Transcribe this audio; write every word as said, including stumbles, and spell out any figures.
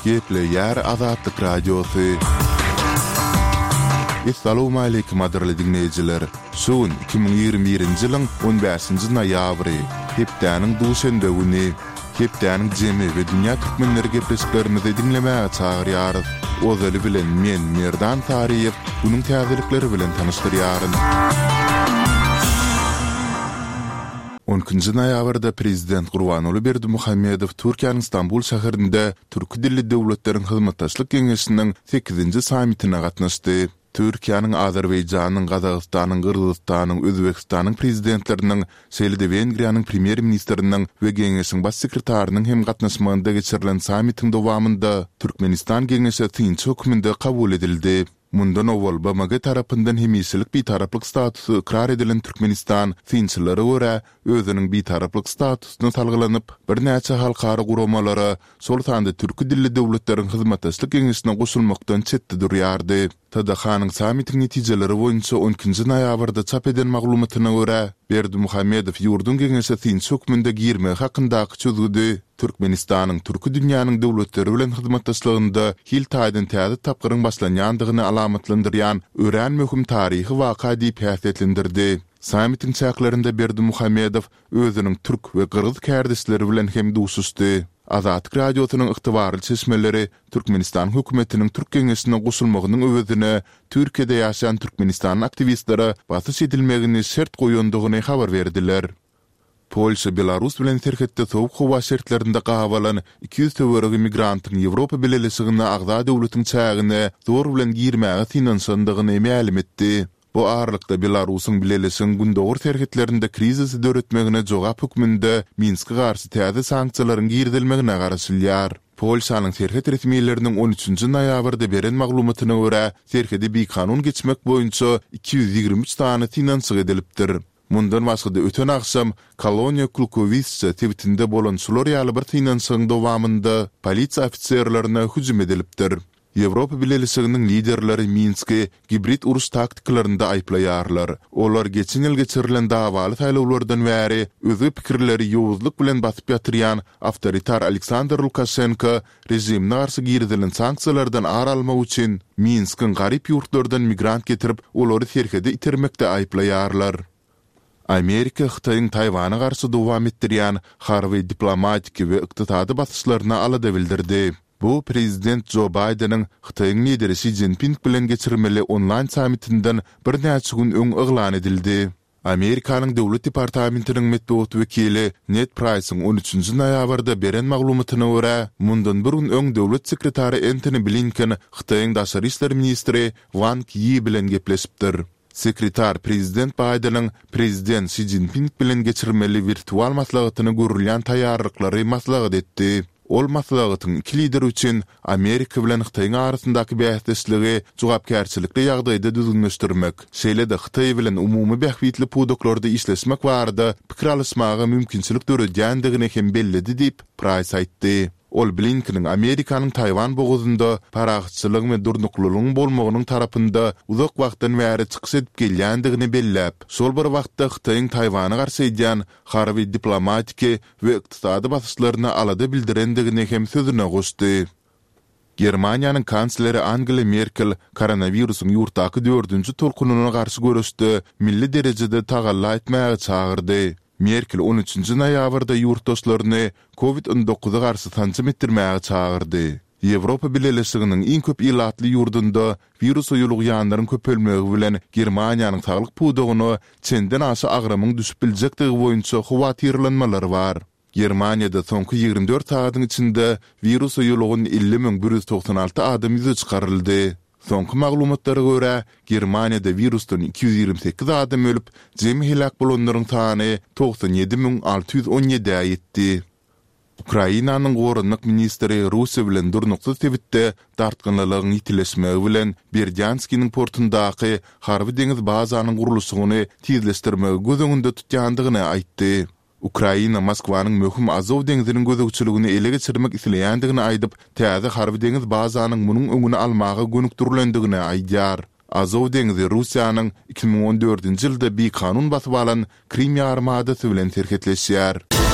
Geple yer Azatlyk Radiosu. Assalamu alaykum adirli dinleyijiler. Şuun iki bin ýygrimi birinji ýylyň on beşinji noýabry, hepdäniň duşende güni, hepdäniň jemi we dünýä türkmenleri gepleşiklerini dinlemäge çagyrýarys. Ozaly bilen men Merdan Tariýew bunyň täzelikleri bilen tanyşdyrýaryn. onuncu noýabrda Prezident Gurbanuly Berdimuhammedow Türkiýanyň Istanbul şäherinde türk dilli döwletleriň hyzmatdaşlyk geňeşiniň sekizinji sammitine gatnaşdy. Türkiýanyň, Azerbaýjanyň, Gazagystanyň, Gyrgyzstanyň, Özbekistanyň prezidentleriniň, Şeýle Wengriýanyň premier ministriniň we geňeşiň baş sekretarıynyň hem gatnaşmagynda geçirilen sammitiň dowamında Türkmenistan geňeşi tinç höküminde kabul edildi. Mundan owal B M G tarapyndan hemislik bitaraplyk statusy ikrar edilen Türkmenistan tinçlary görä özüniň bitaraplyk statusyny salgylanyp bir näçe halkara guramalara sol tanda türk dilli döwletleriň hyzmatdaşlyk geňeşine goşulmakdan çetde durýardy. T D H-nyň sammitiň netijeleri boýunça onuncu noýabrda çap eden maglumatyna görä Berdimuhammedow ýurdun geňeşi tinç höküminde girme hakyndaky çözüdi. Türkmenistanyň türk dünýäniň döwletleri bilen hyzmatdaşlygynda hil taýdan täze tapgyryň başlanýandygyny alamatlandyrýan ören möhüm taryhy waka diýip häsiýetlendirdi. Sammitiň çäklerinde Berdimuhammedow özüniň türk we gyrgyz kärdisleri bilen hem duşuşdy. Azatlyk Radiosynyň ygtybarly çeşmeleri Türkmenistan hökümetiniň Türk geňeşine goşulmagynyň öwedine Türkiýede ýaşaýan Türkmenistan aktivistlary basyş edilmegini şert goýandygyny habar berdiler. Polşa, Belarus bilen terhetde sowuk howa şertlerinde gabalan iki ýüz töweregi migrantyň Ýewropa bileşigine agza döwletiň çägine zor bilen girmäge finansandygyny ma'lum etdi. Bu aralykda Belarusyň bileşigiň gündogor terhetlerinde krizisi döretmegine jogap höküminde Minske garşy täze sanksiýalaryň girdilmegine garaşylýar. Polşanyň terhet resmiýetleriniň on üçünji noýabrda beren maglumatyna görä, terhede bir kanun geçmek boýunça iki ýüz ýygrimi üç tane finansiýa edilipdir. Mundan başga da öten aksam Koloniya Kulkowice tebitinde bolan şular ýaly bir finansiýaň dowamında polisiýa ofitserlerine hüjüm edilipdir. Ýewropa bileşiginiň liderleri Minske hibrid uruş taktiklaryny aýplaýarlar. Olar geçen ýyl geçirilen dawaly taýlawlardan bäri özü pikirleri ýowuzlyk bilen basyp ýatyrýan awtoritar Aleksandr Lukashenko rejimine garşy girdilen sanksiýalardan aralmak üçin Minskiň garyp ýurtlardan migrant getirip olary terhede itermekde aýplaýarlar. Amerika Xitayň Taýwana garşy dowam etdirýän harby diplomatik we ykdysady basyşlaryny alada bildirdi. Bu Prezident Joe Biden'ın Xitayň lideri Xi Jinping bilen geçirmeli online sammitinden bir näçe gün öň eglan edildi. Amerikanyň döwlet departamentiniň medeniýet wekili Ned Price'ın on üçünji noýabrda beren maglumatyna görä, mundan bir gün öň döwlet sekretary Antony Blinken Xitayň daşary işler ministri Wang Yi bilen gepleşipdir. Sekretar Prezident Biden'ın Prezident Xi Jinping bilen geçirmeli virtual maslahatyny görülýän taýýarlyklary maslahat etdi. Ol maslahatyň iki lider üçin Amerika bilen Xitayň arasyndaky bähsleşligi jogapkärçilikli ýagdaýda düzgünleşdirmek, şeýle de Xitay bilen umumy bähwitli pudoklary işleşmek barada pikir alysmaga mümkinçilik döredýändigini hem bellidi diýip Price aýtdy. Ol Blinken'in Amerikanyň Taýwan boguzunda paraxçylyk we durnuklulygyň bolmagynyň tarapynda uzak wagtdan bäri çykyş edip gelýändigini belläp, şol bir wagtda Xitayň Taýwany garşy edýän harby diplomatik we ykdysady basyşlaryny alada bildirendigini hem sözüne goşdy. Germaniýanyň kansleri Angela Merkel koronawirusyň ýurtdaky dördünji tolkunyna garşy görüşde milli derejede tagalla etmäge çagyrdy. Merkel on üçünji noýabrda ýurtdaşlaryny covid on dokuza garşy tanjym etdirmäge çagyrdy. Ýewropa bileşiginiň iň köp ýylatly ýurdunda virus ýolugýanlaryň köpelmegi bilen Germaniýanyň saglyk pudogyny çenden aşy agrymyň düşüp biljekdigi boýunça howatyrlanmalar bar. Germaniýada soňky ýygrimi dört saatyň içinde virus ýolugyny elli miň bir ýüz toksan alty adam ýüze çykaryldy. Soňky maglumatlara görä, Germaniýada virusdan iki ýüz ýygrimi sekiz adam ölüp, jemy helak bolanlaryň sany toksan ýedi miň alty ýüz on ýediye ýetdi. Ukrainanyň gorunlyk ministri Russiýa bilen durnuksyz tebitde dartgynlylygyň ýitileşmegi bilen Berdianskiň portundaky harby deňiz bazanyň gurulşygyny tizleşdirmegi göz öňünde tutýandygyny aýtdy. Ukraina Moskwanyň möhüm Azov deňiziniň gözegçiligini ele geçirmek isleýändigini aýdyp, täze harby deňiz bazanyň munyň öňüne almagy gönükdirilendigini aýdýar. Azov deňizi Russiýanyň iki bin on dördünji ýylda bir kanun basyp alan Krim ýarymadaty bilen terhetleşýär.